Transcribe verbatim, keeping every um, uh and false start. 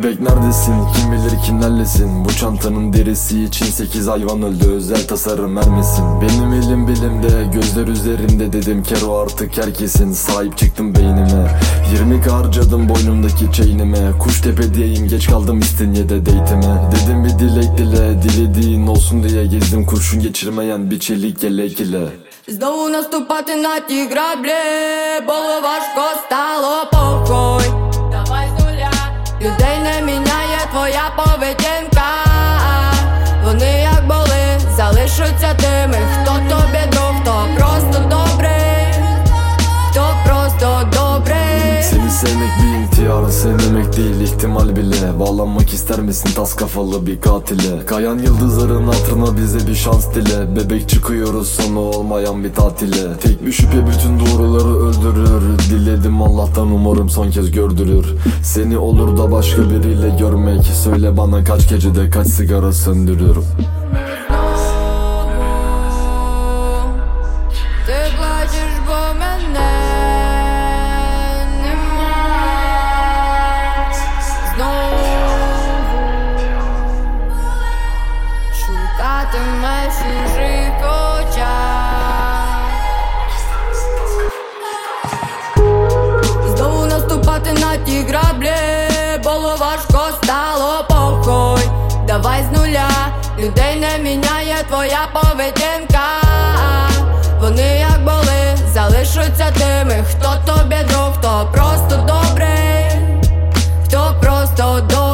Bebek neredesin, kim bilir kimlerlesin. Bu çantanın derisi için sekiz hayvan öldü, özel tasarım vermesin. Benim elim bilimde, gözler üzerimde, dedim kero artık herkesin. Sahip çıktım beynime, yirmi ka harcadım boynumdaki chainime. Kuştepe'deyim, geç kaldım İstinye'de date'ime. Dedim bir dilek dile, dilediğin olsun diye gezdim kurşun geçirmeyen bir çelik yelek ile. Знову наступати на ті граблі, було важко, стало похуй. Давай з нуля. Людей не міняє твоя поведінка. Вони як були, залишаться тими, хто тобі друг, хто просто добрий, хто просто добрий. Seni sevmek bir intihar, sevmemek değil ihtimal bile. Bağlanmak ister misin tas kafalı bir katile? Kayan yıldızların hatırına bize bir şans dile. Bebek çıkıyoruz sonu olmayan bir tatile. Tek bir şüphe bütün doğruları öldürür. Diledim Allah'tan umarım son kez gördürür. Seni olur da başka biriyle görmek. Söyle bana kaç gecede kaç sigara söndürüyorum. Ти плачеш, бо мене нема. Знову шукатимеш у чужих очах. Знову наступати на ті граблі, було важко, стало похуй. Давай з нуля. Людей не міняє твоя поведінка. Вони як були, залишаться тими, хто тобі друг, хто просто добрий, хто просто добрий.